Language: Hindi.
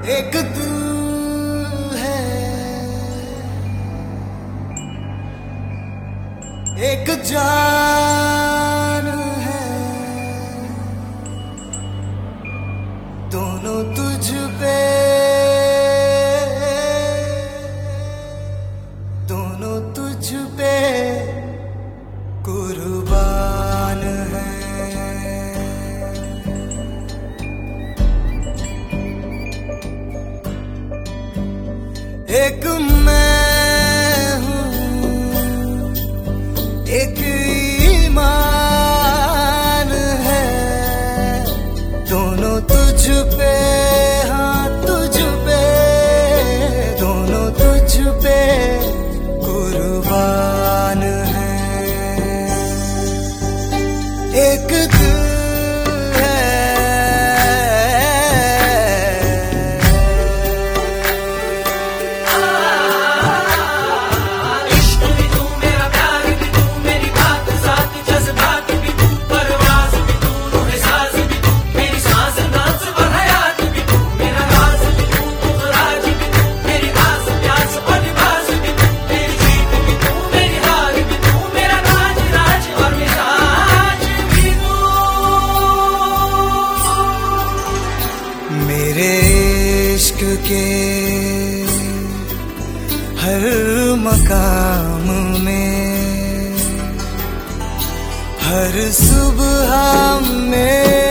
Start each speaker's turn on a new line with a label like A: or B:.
A: एक दिल है, एक जान है, दोनों तुझ पे, दोनों तुझ पे कुर्बान है। एक मैं हूँ, एक ईमान है, दोनों तुझ पे, हाँ तुझ पे, दोनों तुझ पे कुर्बान है। एक दिल मेरे इश्क के हर मकाम में, हर सुबह में